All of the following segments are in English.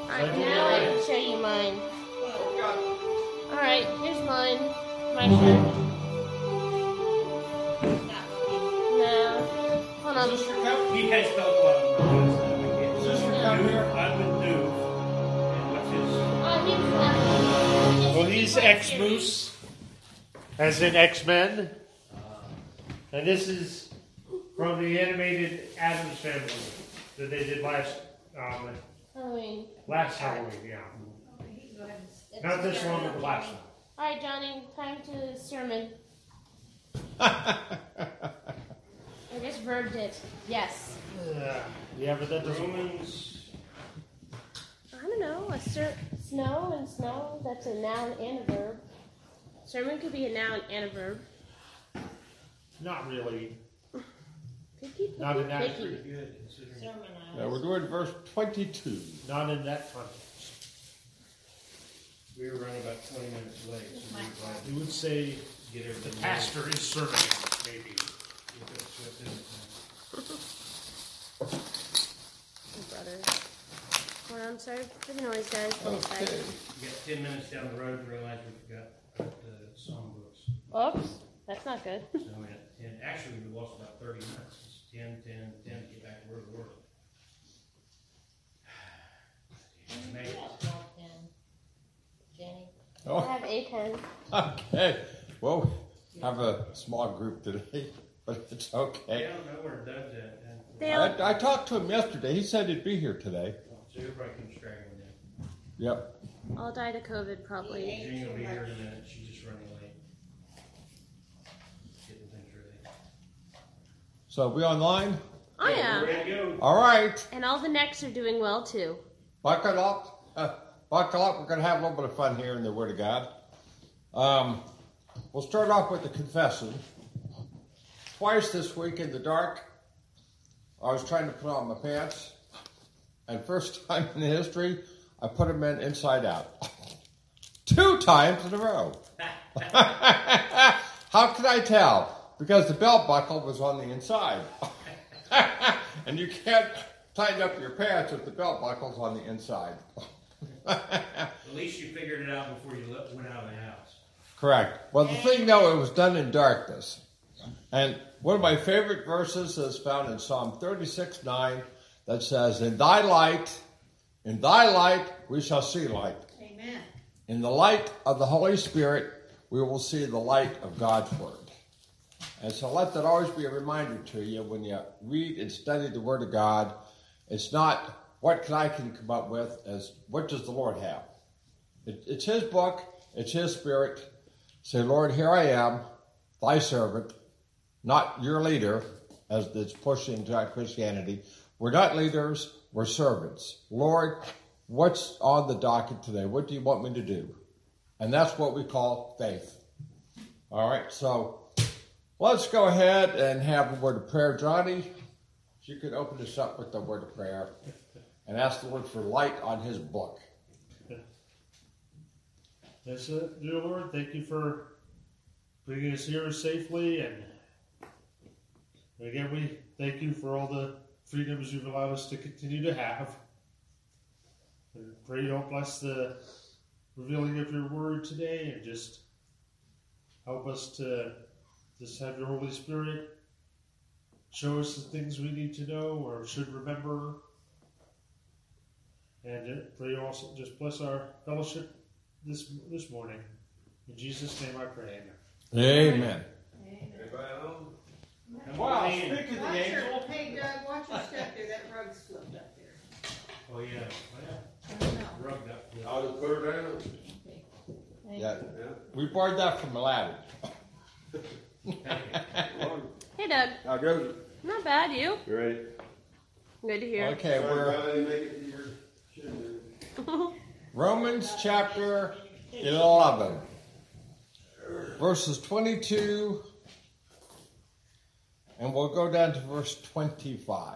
Alright, now I can show you mine. Alright, here's mine. My shirt. No. Hold on. Is this your cup? He has felt one. Is this your cup here? I'm with Duke. And what's his? Oh, Well, he's X-Moose, as in X-Men. And this is from the animated Addams Family that they did last Halloween. Halloween, yeah. Not this one, but the last one. Alright, Johnny, time to sermon. I just verbed it. Yes. Yeah, but that doesn't. Romans. I don't know. Snow and snow, that's a noun and a verb. Sermon could be a noun and a verb. Not really. Picky. Not in that. Picky. Good. Yeah, we're doing verse 22. Not in that context. We were running about 20 minutes late. So we were glad You would say to get the everything. pastor is serving, maybe. Oh, brother. Well, I'm sorry for the noise, guys. But it's Okay. fine. We got 10 minutes down the road and realized we forgot the songbooks. Oops. That's not good. So we had 10. Actually, we lost about 30 minutes. It's 10 to get back to where we were. Made it. Jenny. I Oh, have a pen. okay. Well, have a small group today, but it's I okay. don't know where Doug's at. Dale. I talked to him yesterday. He said he'd be here today. So everybody can straggling in. Yep. All died of COVID, probably. Jenny will be here in a minute. She's just running late. Getting things ready. So we online? I We're am. ready to go. All right. And all the necks are doing well, too. Buckle up. Buckle up. We're going to have a little bit of fun here in the Word of God. We'll start off with the confession. Twice this week in the dark, I was trying to put on my pants, and first time in history, I put them in inside out. 2 times in a row. How could I tell? Because the belt buckle was on the inside. And you can't tighten up your pants if the belt buckle's on the inside. At least you figured it out before you went out of the house. Correct. Well, the thing, though, it was done in darkness. And one of my favorite verses is found in Psalm 36:9 that says, in thy light, we shall see light. Amen. In the light of the Holy Spirit, we will see the light of God's Word. And so let that always be a reminder to you when you read and study the Word of God. It's not what I can come up with, as what does the Lord have? It's His book, it's His Spirit. Say, Lord, here I am, thy servant, not your leader, as it's pushing to Christianity. We're not leaders, we're servants. Lord, what's on the docket today? What do you want me to do? And that's what we call faith. All right, so let's go ahead and have a word of prayer. Johnny, if you could open us up with the word of prayer and ask the Lord for light on His book. Yes, dear Lord, thank you for bringing us here safely, and again, we thank you for all the freedoms you've allowed us to continue to have. And pray you don't bless the revealing of your word today, and just help us to just have your Holy Spirit show us the things we need to know or should remember. And pray you also just bless our fellowship this morning. In Jesus' name I pray. Amen. Wow, speaking of the angel. Hey, Doug, watch your step there. That rug's flipped up there. Oh, yeah. I don't know. Rubbed up. I'll just put her down. Yeah, we borrowed that from Aladdin. Hey, Doug. How goes it? Not bad, you? You ready? Good to hear. Okay, we're I didn't make it to your shit. Romans chapter 11, verses 22, and we'll go down to verse 25.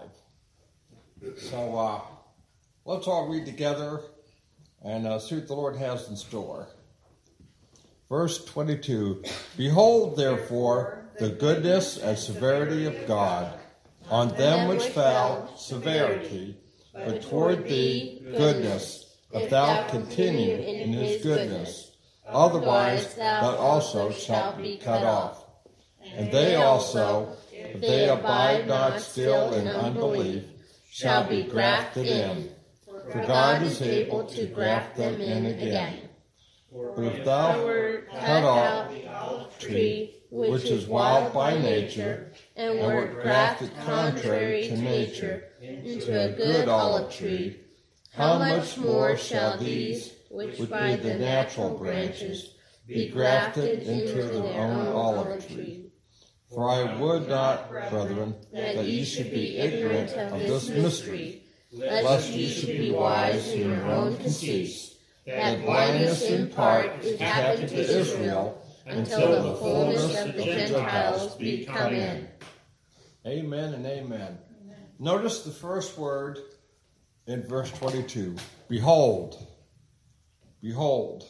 So let's all read together and see what the Lord has in store. Verse 22, behold, therefore, the goodness and severity of God on them which fell severity, but toward thee goodness, if thou continue in his goodness. Otherwise thou also shalt be cut off. And they also, if they abide not still in unbelief, shall be grafted in. For God is able to graft them in again. But if thou wert cut off the olive tree, which is wild by nature, and wert grafted contrary to nature into a good olive tree, how much more shall these, which by the natural branches, be grafted into their own olive tree? For I would not, brethren, that ye should be ignorant of this mystery, lest ye should be wise in your own conceits, that blindness in part is happened to Israel, until the fullness of the Gentiles be come in. Amen and amen. Notice the first word in verse 22. Behold. Behold.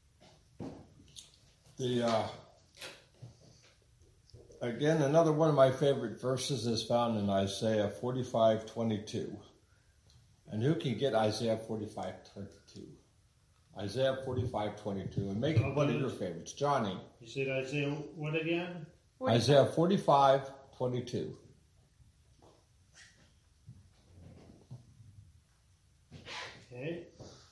Again, another one of my favorite verses is found in Isaiah 45:22. And who can get Isaiah 45:22? Isaiah 45:22. And make it one of your favorites. Johnny. You said Isaiah what again? Isaiah 45:22. Okay.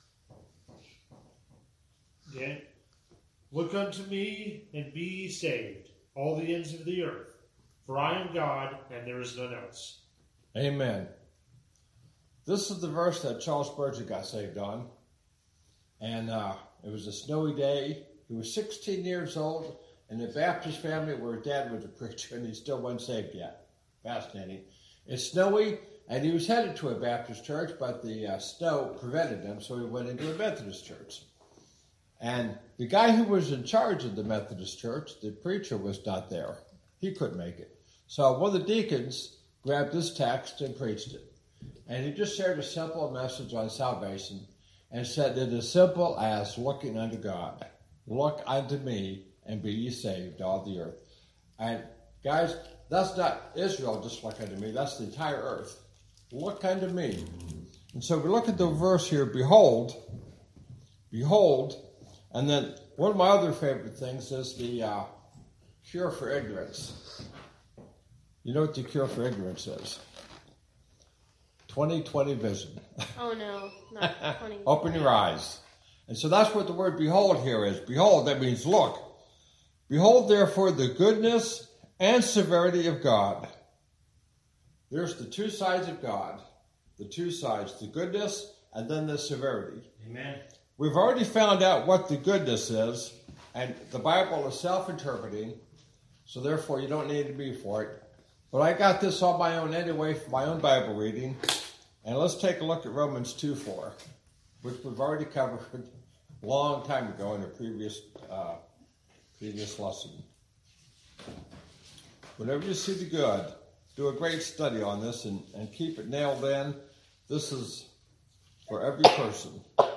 Okay. Look unto me and be ye saved, all the ends of the earth. For I am God, and there is none else. Amen. This is the verse that Charles Spurgeon got saved on. And it was a snowy day. He was 16 years old in a Baptist family where his dad was a preacher, and he still wasn't saved yet. Fascinating. It's snowy, and he was headed to a Baptist church, but the snow prevented him, so he went into a Methodist church. And the guy who was in charge of the Methodist church, the preacher, was not there. He couldn't make it. So one of the deacons grabbed this text and preached it. And he just shared a simple message on salvation and said it is simple as looking unto God. Look unto me and be ye saved, all the earth. And guys, that's not Israel just look unto me. That's the entire earth. Look unto me. And so we look at the verse here, behold, behold. And then one of my other favorite things is the cure for ignorance. You know what the cure for ignorance is? 20/20 vision. Oh no, not 20. Open your eyes. And so that's what the word behold here is. Behold, that means look. Behold, therefore, the goodness and severity of God. There's the two sides of God. The two sides, the goodness and then the severity. Amen. We've already found out what the goodness is, and the Bible is self-interpreting, so therefore you don't need to be for it. But I got this on my own anyway from my own Bible reading, and let's take a look at Romans 2:4, which we've already covered a long time ago in a previous lesson. Whenever you see the good, do a great study on this and keep it nailed in. This is for every person.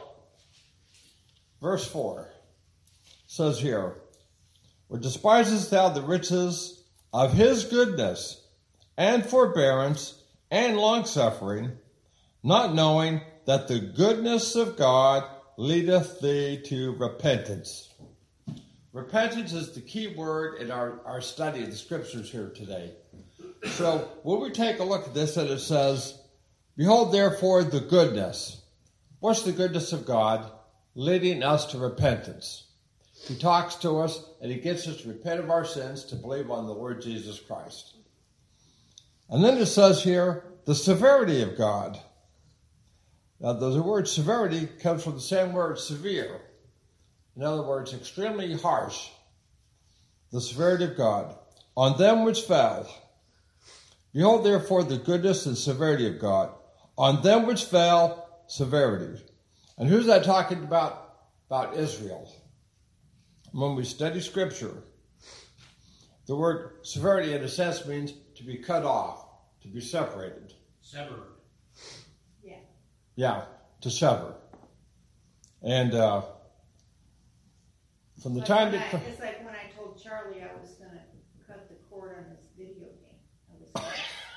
Verse 4 says here, "Or despisest thou the riches of his goodness and forbearance and longsuffering, not knowing that the goodness of God leadeth thee to repentance." Repentance is the key word in our study of the scriptures here today. So when we take a look at this, and it says, "Behold therefore the goodness." What's the goodness of God? Leading us to repentance. He talks to us and he gets us to repent of our sins, to believe on the Lord Jesus Christ. And then it says here, the severity of God. Now the word severity comes from the same word severe. In other words, extremely harsh. The severity of God. On them which fell. Behold therefore the goodness and severity of God. On them which fell, severity. And who's that talking about? About Israel. When we study Scripture, the word severity in a sense means to be cut off, to be separated. Severed. Yeah. Yeah, to sever. And from the Like time when that... it's like when I told Charlie I was going to cut the cord on his video game.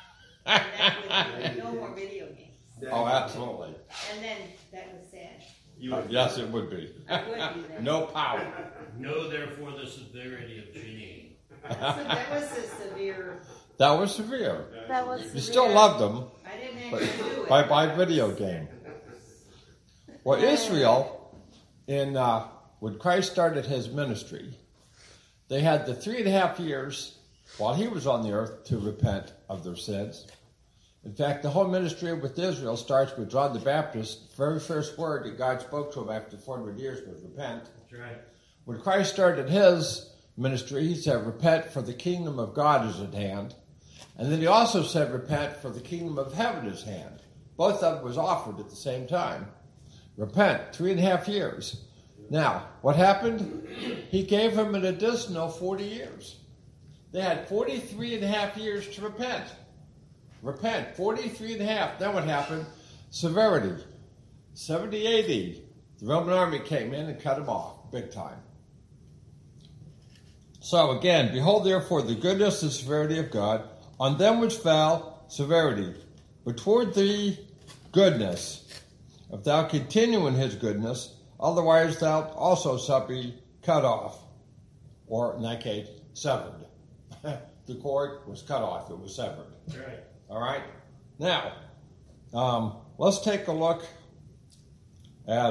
I was like, no more video games. Oh, absolutely. And then that was sad. You would- Yes, it would be. I would be there. No power. Know therefore the severity of Janine. So that was a severe, That was severe. That was You still loved them, I didn't but actually do it. by video game. Well, Israel, when Christ started his ministry, they had the 3.5 years while he was on the earth to repent of their sins. In fact, the whole ministry with Israel starts with John the Baptist. The very first word that God spoke to him after 400 years was repent. That's right. When Christ started his ministry, he said, repent, for the kingdom of God is at hand. And then he also said, repent, for the kingdom of heaven is at hand. Both of them was offered at the same time. Repent, 3.5 years. Now, what happened? He gave them an additional 40 years. They had 43.5 years to repent. Repent, 43.5. Then what happened? Severity. 70 AD, the Roman army came in and cut them off, big time. So again, behold therefore the goodness and severity of God, on them which fell, severity. But toward thee, goodness. If thou continue in his goodness, otherwise thou also shalt be cut off. Or in that case, severed. The cord was cut off, it was severed. That's right. All right? Now, let's take a look at,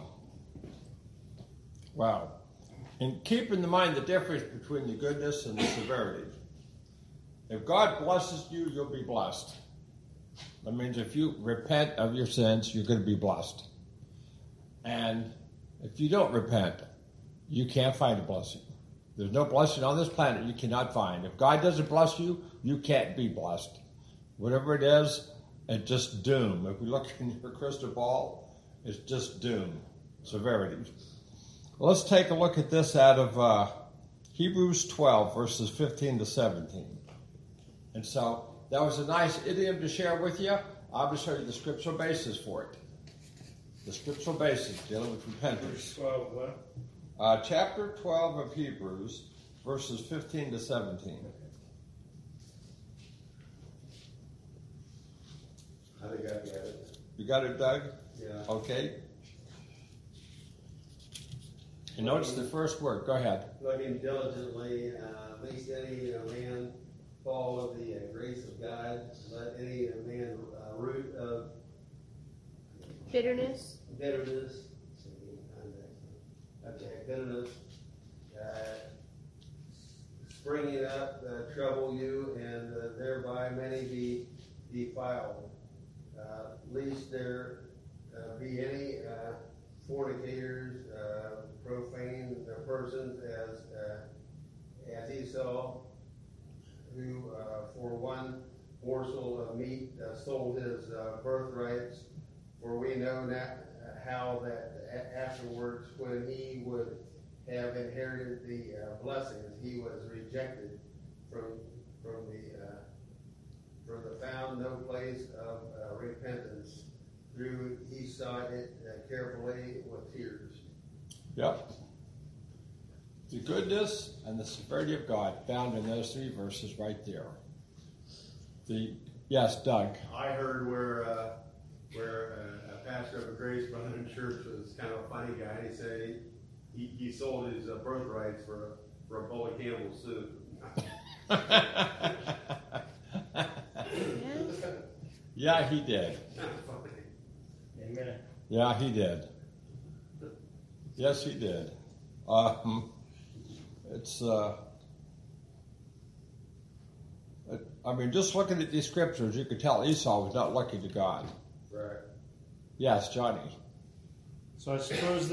and keep in mind the difference between the goodness and the severity. If God blesses you, you'll be blessed. That means if you repent of your sins, you're going to be blessed. And if you don't repent, you can't find a blessing. There's no blessing on this planet you cannot find. If God doesn't bless you, you can't be blessed. Whatever it is, it's just doom. If we look in your crystal ball, it's just doom, severity. Let's take a look at this out of Hebrews 12, verses 15 to 17. And so that was a nice idiom to share with you. I'll just show you the scriptural basis for it. The scriptural basis dealing with repentance. 12, what? Chapter 12 of Hebrews, verses 15 to 17. I think I got it. You got it, Doug? Yeah. Okay. And notice the first word. Go ahead. Looking diligently, lest any man fall of the grace of God, let any man root of Bitterness. bitterness, bitterness, springing up, trouble you, and thereby many be defiled. Lest there be any fornicators, profane persons, as Esau, who for one morsel of meat sold his birthrights. For we know not how that afterwards, when he would have inherited the blessings, he was rejected from the found no place of repentance. Through he sought it carefully with tears. Yep. The goodness and the severity of God found in those three verses right there. Yes, Doug. I heard where a pastor of a Grace Brethren church was kind of a funny guy. He said he sold his birthrights for a bowl of Campbell's soup. Yeah, he did. Amen. Yeah, he did. Yes, he did. Just looking at these scriptures, you could tell Esau was not looking to God. Right. Yes, Johnny. So I suppose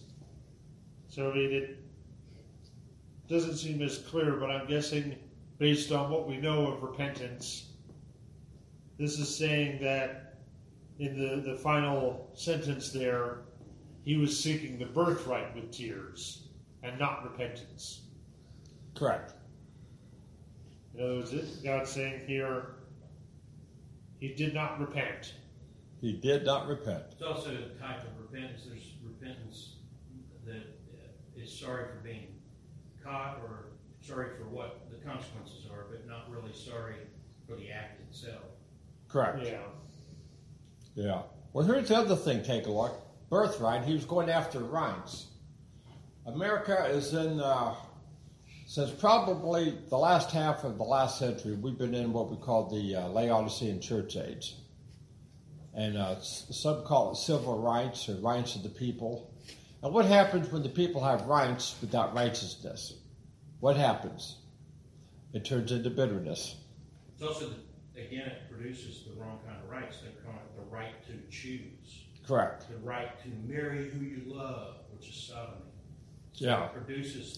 it doesn't seem as clear, but I'm guessing based on what we know of repentance, this is saying that in the final sentence there, he was seeking the birthright with tears and not repentance. Correct. In other words, God's saying here, he did not repent. He did not repent. It's also a type of repentance. There's repentance that is sorry for being caught or sorry for what the consequences are, but not really sorry for the act itself. Correct. Yeah. Yeah. Well, here's the other thing. Take a look. birthright, he was going after rights. America is in, since probably the last half of the last century, we've been in what we call the Laodicean Church Age. And some call it civil rights or rights of the people. And what happens when the people have rights without righteousness? What happens? It turns into bitterness. It's also, again, it produces the wrong kind of rights. They call it the right to choose. Correct. The right to marry who you love, which is sodomy. So Yeah. it produces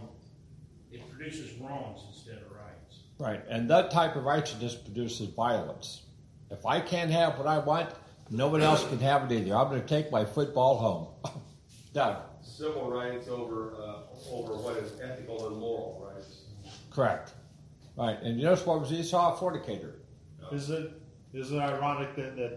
wrongs instead of rights. Right. And that type of righteousness produces violence. If I can't have what I want, no one else can have it either. I'm going to take my football home. Done. Civil rights over what is ethical and moral rights. Correct. Right. And you notice what was Esau? A fornicator. Is it ironic then that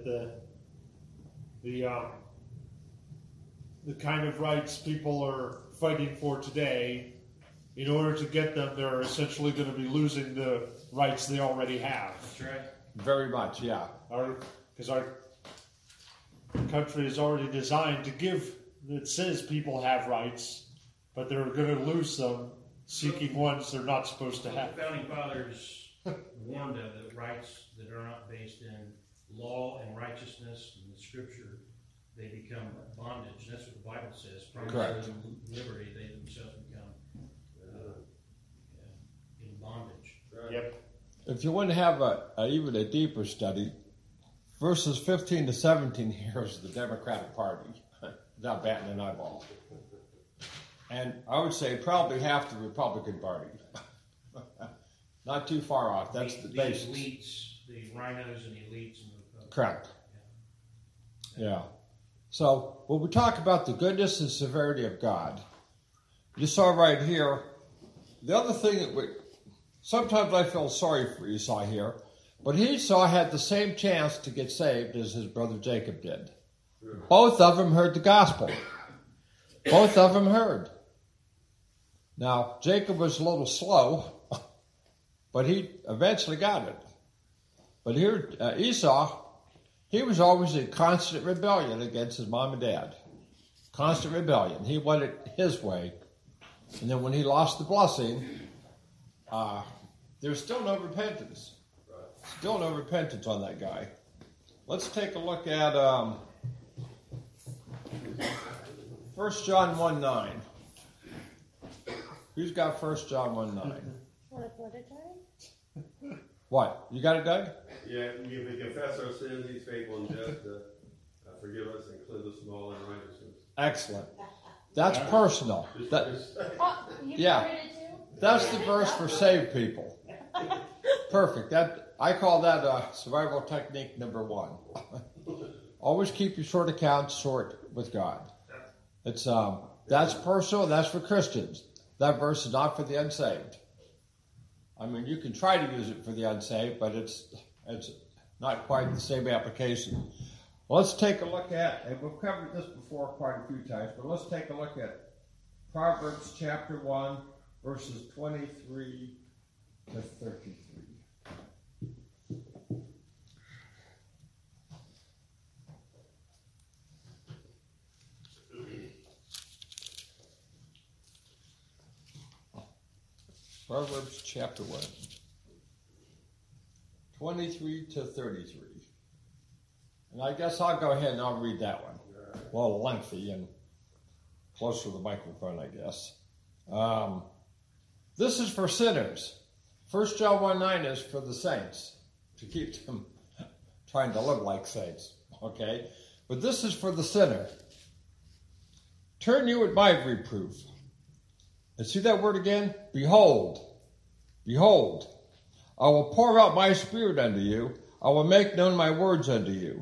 the kind of rights people are fighting for today, in order to get them, they're essentially going to be losing the rights they already have. That's right. Very much, yeah. Because our country is already designed to give, it says people have rights, but they're going to lose them seeking ones they're not supposed to have. The founding fathers warned of the rights that are not based in law and righteousness and the scripture, they become bondage. That's what the Bible says. Correct. From liberty, they themselves become in bondage. Right. Yep. If you want to have even a deeper study, verses 15 to 17 here is the Democratic Party. Not batting an eyeball. And I would say probably half the Republican Party. Not too far off. That's the basis. Elites, the rhinos and elites in the Republic. Correct. Yeah. So when we talk about the goodness and severity of God, you saw right here, the other thing that sometimes I feel sorry for Esau here, but Esau had the same chance to get saved as his brother Jacob did. Both of them heard the gospel. Both of them heard. Now, Jacob was a little slow, but he eventually got it. But here, Esau, he was always in constant rebellion against his mom and dad. Constant rebellion. He wanted his way. And then when he lost the blessing, there's still no repentance. Still no repentance on that guy. Let's take a look at 1 John 1:9. Who's got 1 John 1:9? Want to put it down? What? You got it, Doug? Yeah, if we confess our sins, he's faithful and just to forgive us and cleanse us from all unrighteousness. Excellent. That's personal. Oh, you Yeah. read it too? That's the verse for saved people. Perfect. I call that survival technique number 1. Always keep your short accounts short with God. It's that's personal. That's for Christians. That verse is not for the unsaved. I mean, you can try to use it for the unsaved, but it's not quite the same application. Well, let's take a look at, and we've covered this before quite a few times, but let's take a look at Proverbs chapter 1, verses 23 to 33. Proverbs chapter 1, 23 to 33. And I guess I'll go ahead and I'll read that one. A little lengthy and closer to the microphone, I guess. This is for sinners. 1 John 1:9 is for the saints, to keep them trying to live like saints. Okay? But this is for the sinner. Turn you at my reproof. And see that word again? Behold. Behold. I will pour out my spirit unto you. I will make known my words unto you.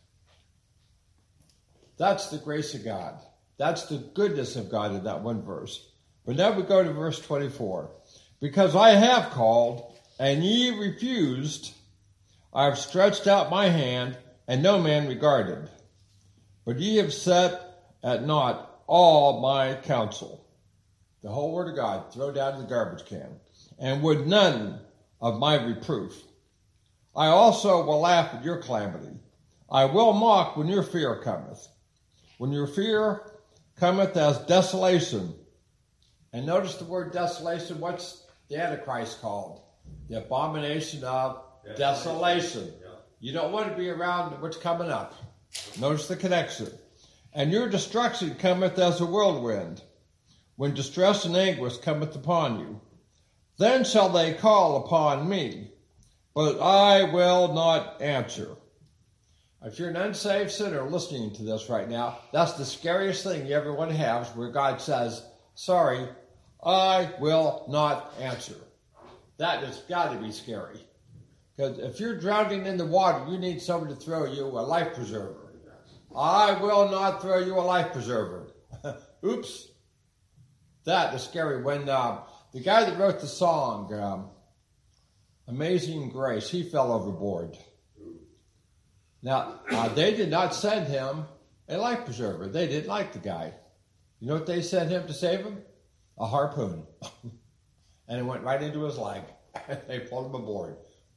That's the grace of God. That's the goodness of God in that one verse. But now we go to verse 24. Because I have called, and ye refused, I have stretched out my hand, and no man regarded. But ye have set at naught all my counsel. The whole word of God, throw down in the garbage can. And would none of my reproof. I also will laugh at your calamity. I will mock when your fear cometh. when your fear cometh as desolation. And notice the word desolation. What's the Antichrist called? The abomination of desolation. Yeah. You don't want to be around what's coming up. Notice the connection. And your destruction cometh as a whirlwind, when distress and anguish cometh upon you. Then shall they call upon me, but I will not answer. If you're an unsaved sinner listening to this right now, that's the scariest thing you ever want to have, is where God says, sorry, I will not answer. That has got to be scary. Because if you're drowning in the water, you need someone to throw you a life preserver. I will not throw you a life preserver. Oops. That is scary. When the guy that wrote the song, Amazing Grace, he fell overboard. Now, they did not send him a life preserver. They didn't like the guy. You know what they sent him to save him? A harpoon. And it went right into his leg. They pulled him aboard.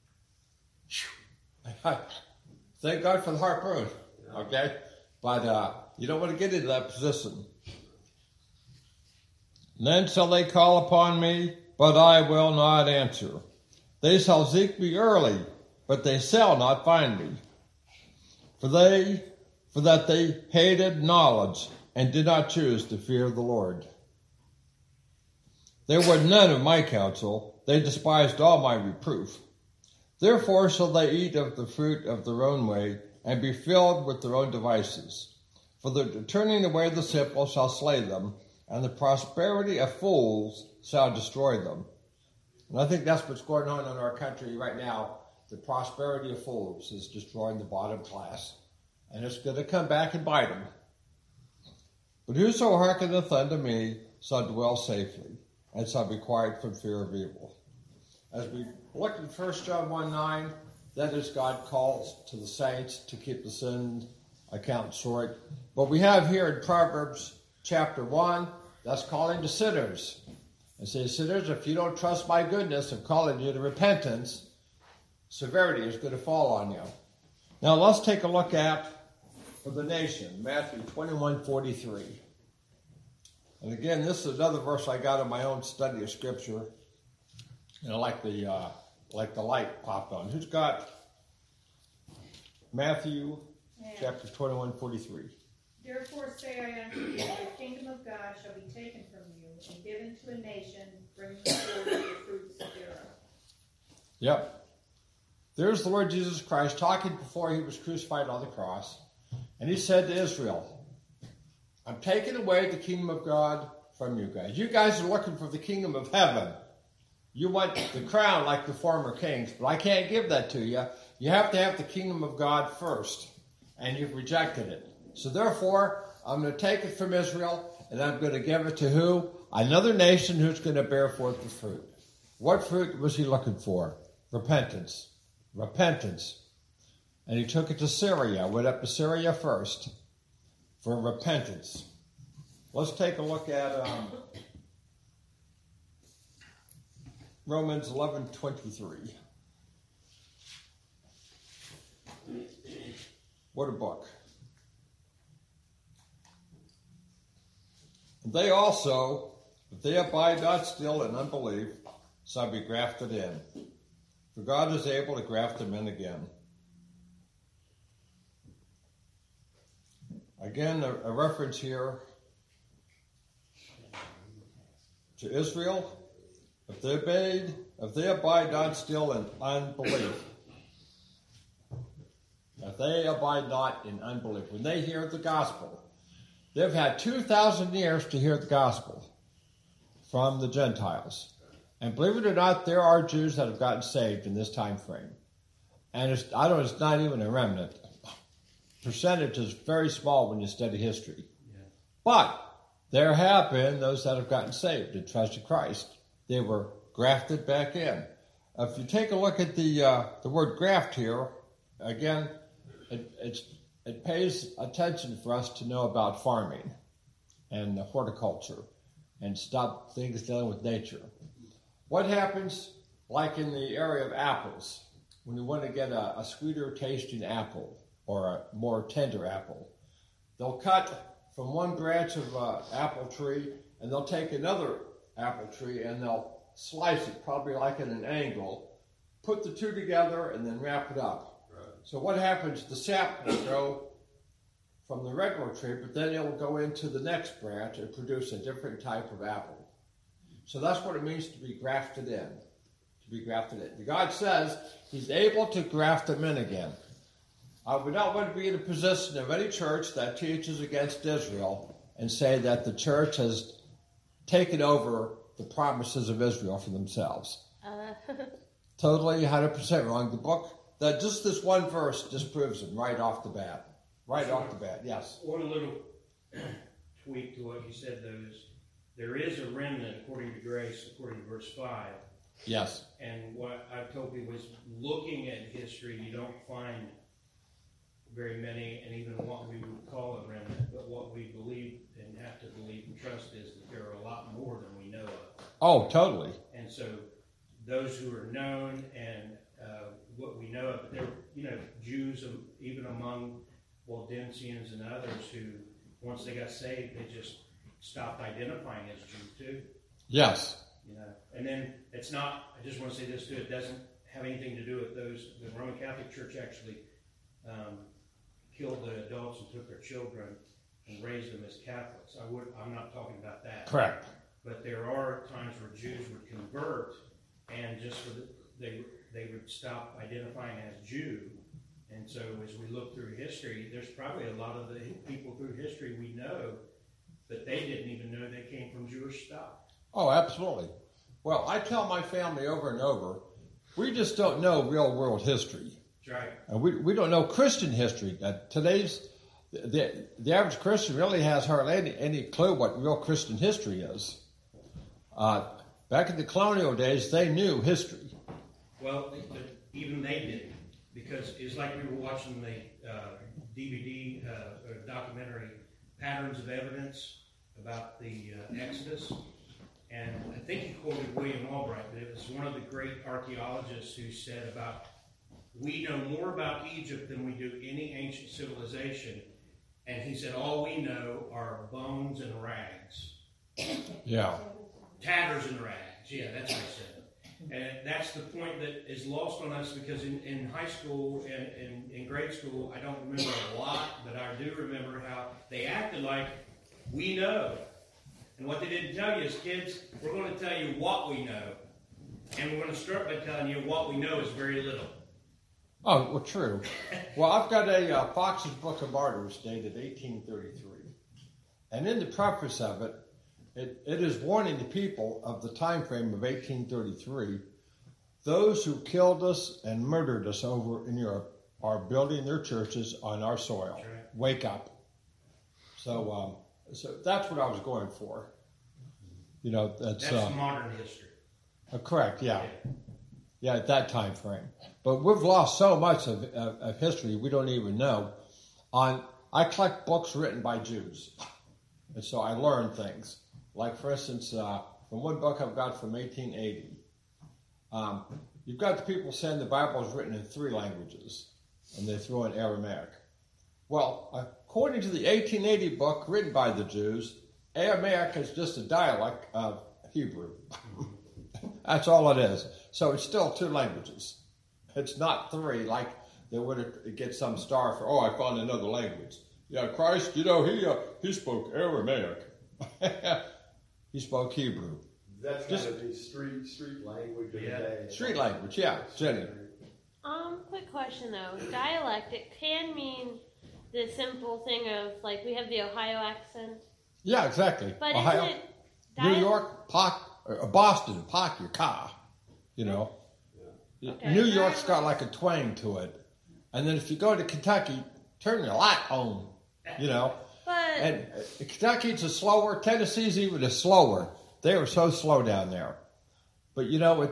Thank God for the harpoon. Okay? But you don't want to get into that position. Then shall they call upon me, but I will not answer. They shall seek me early, but they shall not find me. For that they hated knowledge, and did not choose to fear the Lord. There were none of my counsel, they despised all my reproof. Therefore shall they eat of the fruit of their own way, and be filled with their own devices. For the turning away of the simple shall slay them, and the prosperity of fools shall destroy them. And I think that's what's going on in our country right now. The prosperity of fools is destroying the bottom class. And it's going to come back and bite them. But whoso hearkeneth unto me shall dwell safely, and shall be quiet from fear of evil. As we look at 1 John 1:9, that is, God calls to the saints to keep the sin account short. But we have here in Proverbs chapter 1, that's calling to sinners. And says, sinners, if you don't trust my goodness of calling you to repentance, severity is going to fall on you. Now let's take a look at for the nation, Matthew 21:43. And again, this is another verse I got in my own study of Scripture. And I like the light popped on. Who's got Matthew chapter 21:43? Therefore say I unto you, the kingdom of God shall be taken from you, and given to a nation, bringing forth the fruits thereof. Yep. There's the Lord Jesus Christ talking before he was crucified on the cross. And he said to Israel, I'm taking away the kingdom of God from you guys. You guys are looking for the kingdom of heaven. You want the crown like the former kings, but I can't give that to you. You have to have the kingdom of God first, and you've rejected it. So therefore, I'm going to take it from Israel, and I'm going to give it to who? Another nation who's going to bear forth the fruit. What fruit was he looking for? Repentance. Repentance. And he took it to Syria, went up to Syria first for repentance. Let's take a look at Romans 11:23. What a book. They also, if they abide not still in unbelief, shall be grafted in. For God is able to graft them in again. Again, a reference here to Israel. If they abide not still in unbelief. If they abide not in unbelief. When they hear the gospel, they've had 2,000 years to hear the gospel from the Gentiles. And believe it or not, there are Jews that have gotten saved in this time frame. And it's not even a remnant. Percentage is very small when you study history. Yeah. But there have been those that have gotten saved and trusted Christ. They were grafted back in. If you take a look at the word graft here, again, it pays attention for us to know about farming and horticulture and stop things dealing with nature. What happens, like in the area of apples, when you want to get a sweeter tasting apple or a more tender apple? they'll cut from one branch of apple tree, and they'll take another apple tree and they'll slice it, probably like at an angle, put the two together, and then wrap it up. Right. So what happens, the sap will grow from the regular tree, but then it will go into the next branch and produce a different type of apple. So that's what it means to be grafted in. To be grafted in. God says He's able to graft them in again. I would not want to be in a position of any church that teaches against Israel and say that the church has taken over the promises of Israel for themselves. Totally 100% wrong. The book, that just this one verse disproves them right off the bat. Right off the bat, yes. One little tweak to what you said, though, is there is a remnant according to grace, according to verse 5. Yes. And what I've told people is looking at history, you don't find very many, and even what we would call a remnant, but what we believe and have to believe and trust is that there are a lot more than we know of. Oh, totally. And so those who are known and what we know of, but there were, Jews, even among Waldensians and others who, once they got saved, they just stopped identifying as Jew too. Yes. And then it's not, I just want to say this too, it doesn't have anything to do with those, the Roman Catholic Church actually killed the adults and took their children and raised them as Catholics. I'm not talking about that. Correct. But there are times where Jews would convert and just they would stop identifying as Jew. And so as we look through history, there's probably a lot of the people through history we know that they didn't even know they came from Jewish stock. Oh, absolutely. Well, I tell my family over and over, we just don't know real world history. That's right. And we don't know Christian history. Today's, the average Christian really has hardly any clue what real Christian history is. Back in the colonial days, they knew history. Well, but even they didn't, because it's like we were watching the DVD or documentary Patterns of Evidence about the Exodus, and I think he quoted William Albright, but it was one of the great archaeologists who said about, we know more about Egypt than we do any ancient civilization, and he said all we know are bones and rags. Yeah. Tatters and rags. Yeah, that's what he said. And that's the point that is lost on us, because in high school and in grade school, I don't remember a lot, but I do remember how they acted like we know. And what they didn't tell you is, kids, we're going to tell you what we know. And we're going to start by telling you what we know is very little. Oh, well, true. Well, I've got a Fox's Book of Martyrs dated 1833. And in the preface of it, it is warning the people of the time frame of 1833, those who killed us and murdered us over in Europe are building their churches on our soil. Right. Wake up. So that's what I was going for. That's modern history. Correct, yeah. Yeah, at that time frame. But we've lost so much of history we don't even know. I collect books written by Jews, and so I learn things. Like, for instance, from one book I've got from 1880, you've got the people saying the Bible is written in 3 languages, and they throw in Aramaic. Well, according to the 1880 book written by the Jews, Aramaic is just a dialect of Hebrew. That's all it is. So it's still 2 languages. It's not 3 like they would get some star for, I found another language. Yeah, Christ, he spoke Aramaic. He spoke Hebrew. That's kind of the street language of the day. Street language, yeah, Jenny. Quick question though. Dialect, it can mean the simple thing of, like, we have the Ohio accent. Yeah, exactly. But Ohio, isn't it New York, Boston, park your car. Okay. New York's got like a twang to it. And then if you go to Kentucky, turn your light on, But And Kentucky's a slower, Tennessee's even a slower. They were so slow down there. But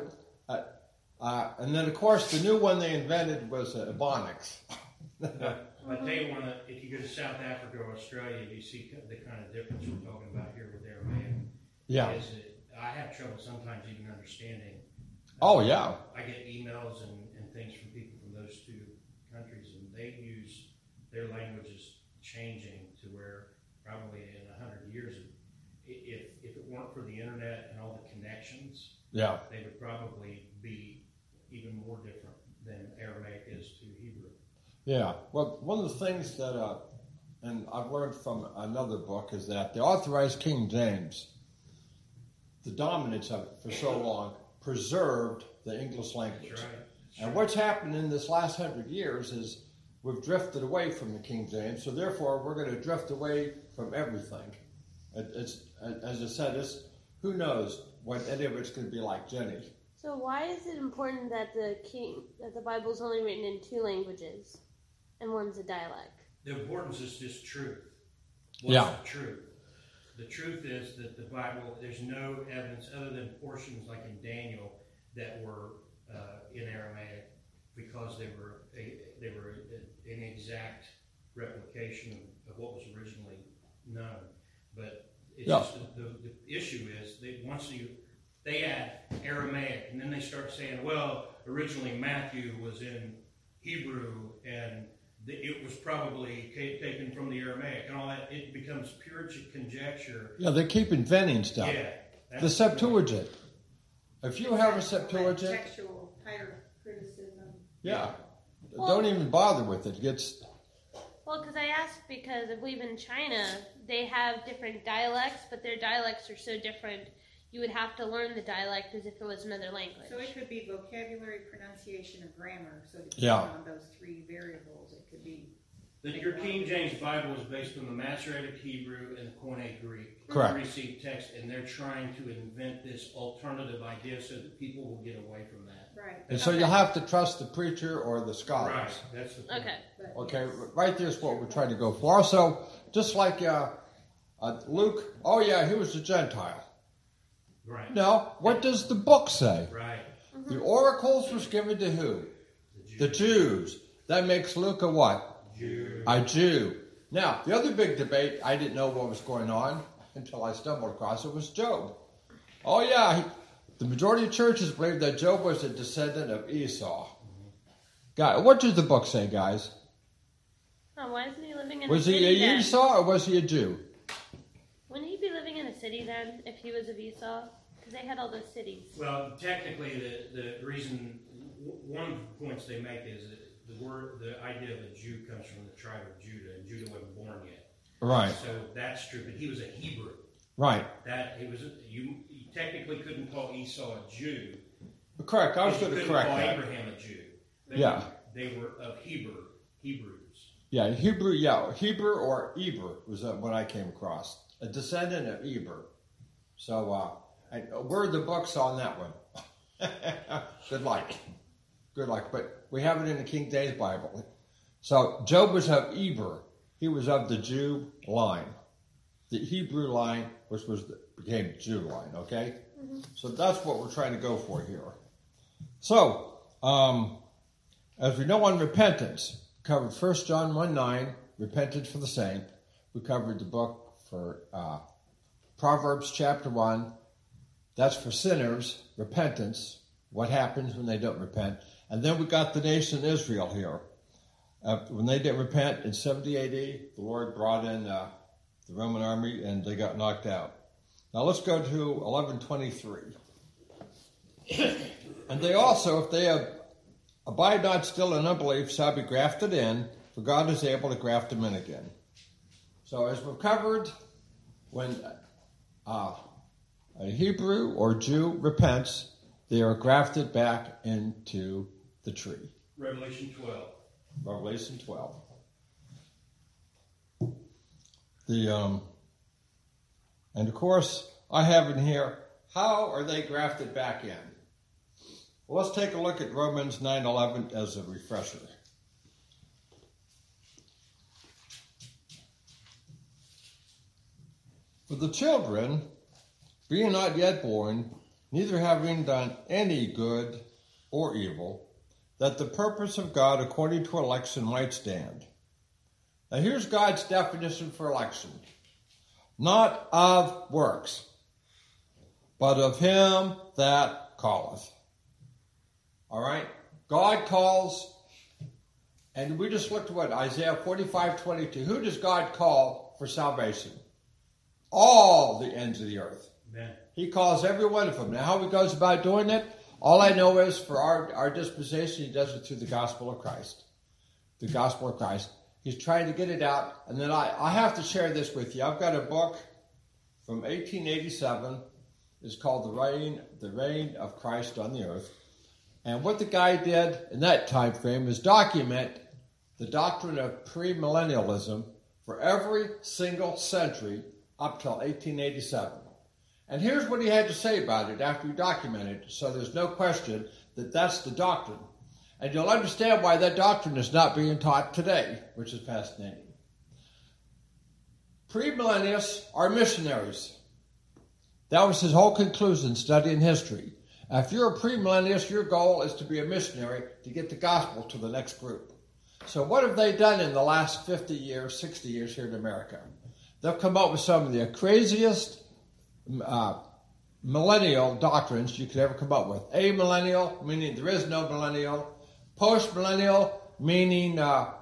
and then of course the new one they invented was Ebonics. I tell you one, if you go to South Africa or Australia, you see the kind of difference we're talking about here with Aramaic. Yeah. Is that I have trouble sometimes even understanding. Oh, yeah. I get emails and things from people from those 2 countries, and they use their languages changing to where probably in 100 years, if it weren't for the internet and all the connections, Yeah. they would probably be even more different than Aramaic is to Hebrew. Yeah. Well, one of the things that, and I've learned from another book, is that the authorized King James, the dominance of it for so long, preserved the English language. That's right. And what's happened in this last 100 years is we've drifted away from the King James, so therefore we're going to drift away from everything. It's, as I said, who knows what any of it's going to be like, Jenny. So why is it important that the Bible's only written in 2 languages, and one's a dialect? The importance is just truth. Yeah. What's the truth? The truth is that the Bible, there's no evidence other than portions like in Daniel that were in Aramaic, because they were an exact replication of what was originally known. But it's just the issue is they add Aramaic, and then they start saying, well, originally Matthew was in Hebrew, and it was probably taken from the Aramaic, and all that. It becomes pure conjecture. Yeah, they keep inventing stuff. Yeah, The Septuagint. If you have a Septuagint, Textual higher criticism. yeah, Well- don't even bother with it. It gets, Well, because I asked because I believe in China, they have different dialects, but their dialects are so different, you would have to learn the dialect as if it was another language. So it could be vocabulary, pronunciation, or grammar. So depending Yeah. on those 3 variables, it could be. Your King James Bible is based on the Masoretic Hebrew and the Koine Greek. Correct. Received text, and they're trying to invent this alternative idea so that people will get away from that. Right. and so you'll have to trust the preacher or the scholars. Right. That's the point. Okay. But Okay, yes. right there's what we're trying to go for. Also, just like Luke, oh yeah, he was a Gentile. Right. Now, what does the book say? Right. The oracles was given to who? The Jews. That makes Luke a what? Jew. A Jew. Now, the other big debate, I didn't know what was going on until I stumbled across it, was Job. Oh yeah, the majority of churches believe that Job was a descendant of Esau. God, what does the book say, guys? Oh, why isn't he living in Was a he city a then? Esau or was he a Jew? Wouldn't he be living in a city then if he was of Esau? Because they had all those cities. Well, technically, the reason, one of the points they make is that the idea of a Jew comes from the tribe of Judah, and Judah wasn't born yet. Right, So that's true, but he was a Hebrew. right. That he was. You technically couldn't call Esau a Jew. Correct, I was You going to couldn't correct call that. Abraham a Jew. Yeah. They were of Hebrews. Yeah, Hebrew or Eber was what I came across. A descendant of Eber. So, where are the books on that one? Good luck. Good luck. But we have it in the King James Bible. So, Job was of Eber. He was of the Jew line. The Hebrew line, which became Jew line, okay? Mm-hmm. So that's what we're trying to go for here. So, as we know on repentance, covered 1 John 1:9, repentance for the saint. We covered the book for Proverbs chapter 1. That's for sinners, repentance, what happens when they don't repent. And then we got the nation Israel here. When they didn't repent in 70 AD, the Lord brought in the Roman army and they got knocked out. Now let's go to 1123. And they also, if they abide not still in unbelief, shall be grafted in, for God is able to graft them in again. So as we've covered, when a Hebrew or Jew repents, they are grafted back into the tree. Revelation 12. Revelation 12. And of course, I have in here, how are they grafted back in? Well, let's take a look at Romans 9:11 as a refresher. For the children, being not yet born, neither having done any good or evil, that the purpose of God according to election might stand. Now here's God's definition for election. Not of works, but of him that calleth. All right? God calls, And we just looked at what? Isaiah 45:22. Who does God call for salvation? All the ends of the earth. Amen. He calls every one of them. Now, how he goes about doing it, all I know is for our dispensation, he does it through the gospel of Christ. The gospel of Christ. He's trying to get it out. And then I have to share this with you. I've got a book from 1887. It's called The Reign of Christ on the Earth. And what the guy did in that time frame is document the doctrine of premillennialism for every single century up till 1887. And here's what he had to say about it after he documented it, so there's no question that that's the doctrine. And you'll understand why that doctrine is not being taught today, which is fascinating. Premillennialists are missionaries. That was his whole conclusion studying history. If you're a premillennialist, your goal is to be a missionary to get the gospel to the next group. So what have they done in the last 50 years, 60 years here in America? They've come up with some of the craziest millennial doctrines you could ever come up with. Amillennial, meaning there is no millennial. Post-millennial, meaning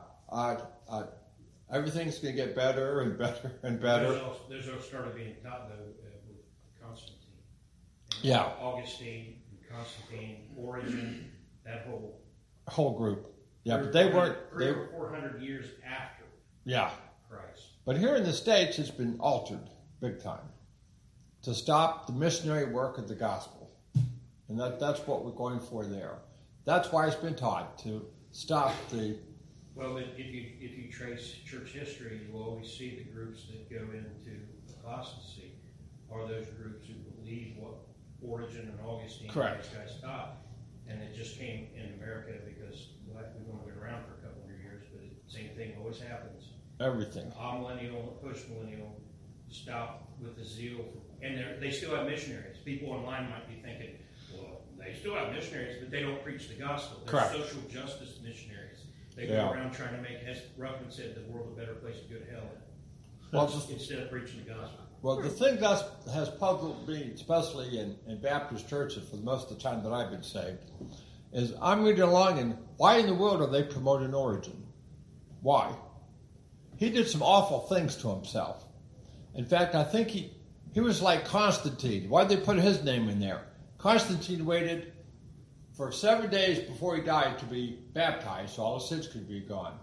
everything's going to get better and better and better. Those all started being taught, though, with Constantine. And Yeah. Augustine, Constantine, Origen, that Whole group. Yeah, but they weren't. 300 or 400 years after Yeah. Christ. But here in the States, it's been altered big time to stop the missionary work of the gospel. And that's what we're going for there. That's why it's been taught, to stop the... Well, if you trace church history, you will always see the groups that go into apostasy are those groups who believe what Origen and Augustine and Correct. those guys taught. And it just came in America because we've only been around for a couple of years, but the same thing always happens. Everything. Amillennial, post-millennial, stop with the zeal. And they still have missionaries. People online might be thinking, well, they still have missionaries, but they don't preach the gospel. They're Correct. social justice missionaries. They Yeah. go around trying to make, as Ruffin said, the world a better place to go to hell in. Well, Instead of preaching the gospel. Well, the thing that has puzzled me, especially in Baptist churches for most of the time that I've been saved, is I'm reading along and why in the world are they promoting Origen? Why? He did some awful things to himself. In fact, I think he was like Constantine. Why'd they put his name in there? Constantine waited for 7 days before he died to be baptized so all his sins could be gone.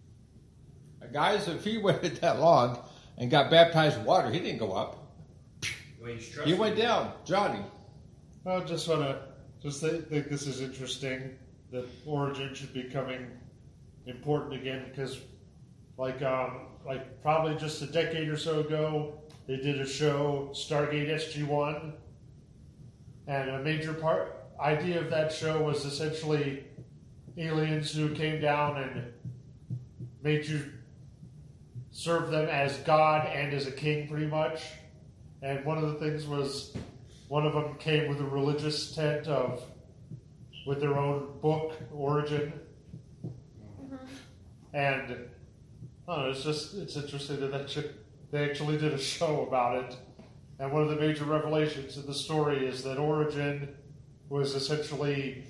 Guys, if he waited that long and got baptized in water, he didn't go up. Well, he's He trusting. went down. Johnny. I just want to think this is interesting that Origin should be becoming important again because, like probably just a decade or so ago, they did a show, Stargate SG-1, and a major idea of that show was essentially aliens who came down and made you serve them as God and as a king, pretty much. And one of the things was, one of them came with a religious tent with their own book, Origin. Mm-hmm. And I don't know, it's interesting that they actually did a show about it. And one of the major revelations in the story is that Origin was essentially,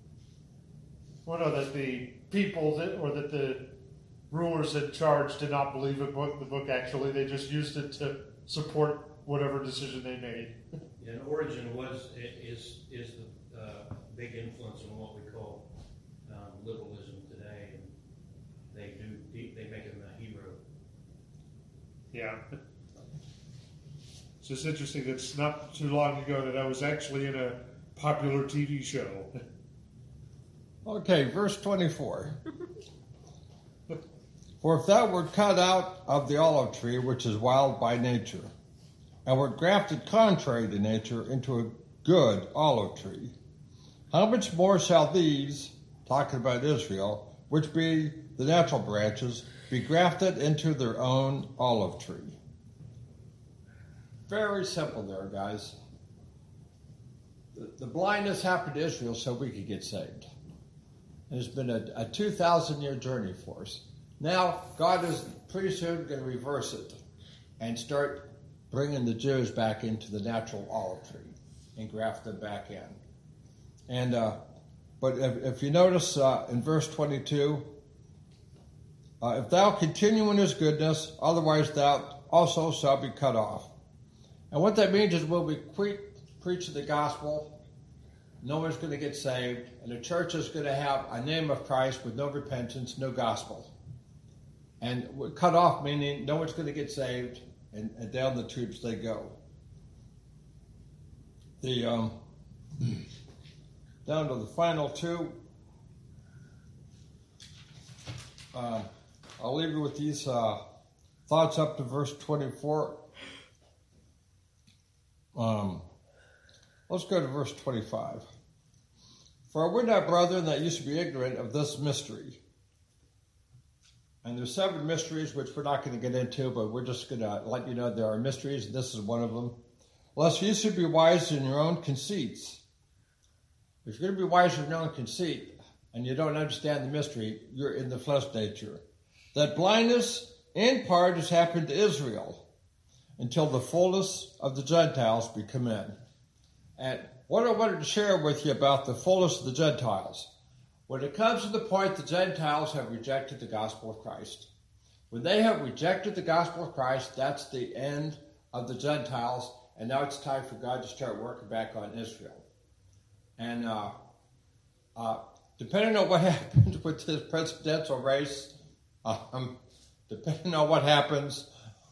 that the people that the rulers in charge did not believe the book actually. They just used it to support whatever decision they made. And Origen is the big influence on what we call liberalism today, and they make him a hero. Yeah. It's just interesting that it's not too long ago that I was actually in a popular TV show. Okay, verse 24. For if thou wert cut out of the olive tree, which is wild by nature, and wert grafted contrary to nature into a good olive tree, how much more shall these, talking about Israel, which be the natural branches, be grafted into their own olive tree? Very simple there, guys. The blindness happened to Israel so we could get saved. And it's been a 2,000-year journey for us. Now, God is pretty soon going to reverse it and start bringing the Jews back into the natural olive tree and graft them back in. And but if you notice in verse 22, if thou continue in his goodness, otherwise thou also shalt be cut off. And what that means is when we preach the gospel, no one's going to get saved, and the church is going to have a name of Christ with no repentance, no gospel. And cut off meaning no one's going to get saved, and down the tubes they go. Down to the final two. I'll leave you with these thoughts up to verse 24. Let's go to verse 25. For I would not, brethren, that you should be ignorant of this mystery. And there's 7 mysteries which we're not going to get into, but we're just going to let you know there are mysteries, and this is one of them. Lest you should be wise in your own conceits. If you're going to be wise in your own conceit, and you don't understand the mystery, you're in the flesh nature. That blindness in part has happened to Israel, until the fullness of the Gentiles be come in. And what I wanted to share with you about the fullness of the Gentiles. When it comes to the point the Gentiles have rejected the gospel of Christ. When they have rejected the gospel of Christ, that's the end of the Gentiles, and now it's time for God to start working back on Israel. And depending on what happens with this presidential race, depending on what happens,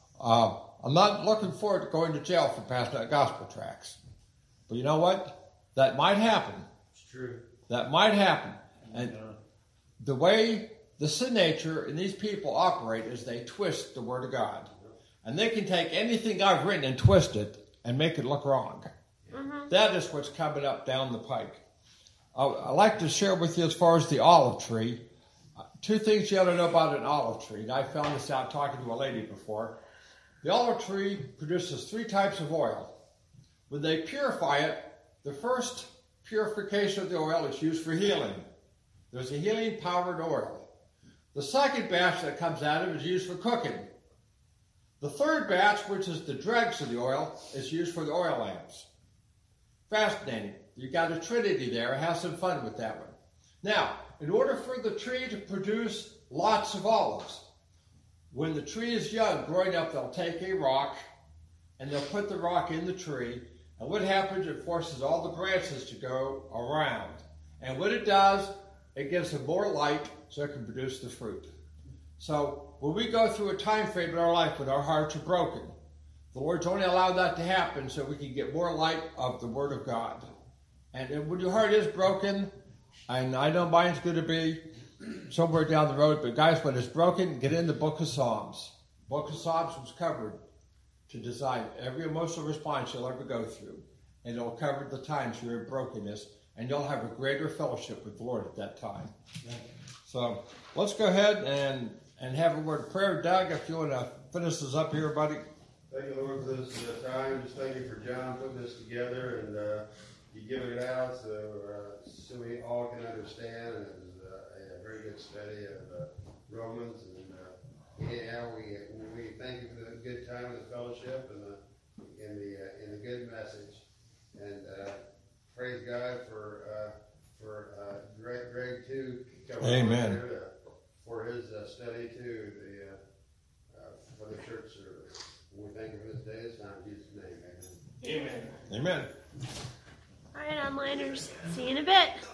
I'm not looking forward to going to jail for passing out gospel tracts. But you know what? That might happen. It's true. That might happen. And the way the sin nature and these people operate is they twist the Word of God. And they can take anything I've written and twist it and make it look wrong. Mm-hmm. That is what's coming up down the pike. I'd like to share with you as far as the olive tree. 2 things you ought to know about an olive tree. And I found this out talking to a lady before. The olive tree produces 3 types of oil. When they purify it, the first purification of the oil is used for healing. There's a healing powdered oil. The second batch that comes out of it is used for cooking. The third batch, which is the dregs of the oil, is used for the oil lamps. Fascinating. You got a trinity there. Have some fun with that one. Now, in order for the tree to produce lots of olives, when the tree is young, growing up, they'll take a rock and they'll put the rock in the tree. And what happens, it forces all the branches to go around. And what it does, it gives them more light so it can produce the fruit. So when we go through a time frame in our life when our hearts are broken, the Lord's only allowed that to happen so we can get more light of the Word of God. And when your heart is broken, and I know mine's going to be somewhere down the road, but guys, when it's broken, get in the book of Psalms. The book of Psalms was covered to design every emotional response you'll ever go through. And it'll cover the times you're in brokenness, and you'll have a greater fellowship with the Lord at that time. So let's go ahead and have a word of prayer. Doug, if you want to finish this up here, buddy. Thank you, Lord, for this time. Just thank you for John putting this together and you giving it out so we all can understand. And it was a very good study of Romans. And anyhow, we thank you for the good time of the fellowship and the good message. And praise God for Greg too. Amen. For his study too, for the church service. We thank you for this day. It's not in Jesus' name. Amen. Amen. Amen. All right, onliners. See you in a bit.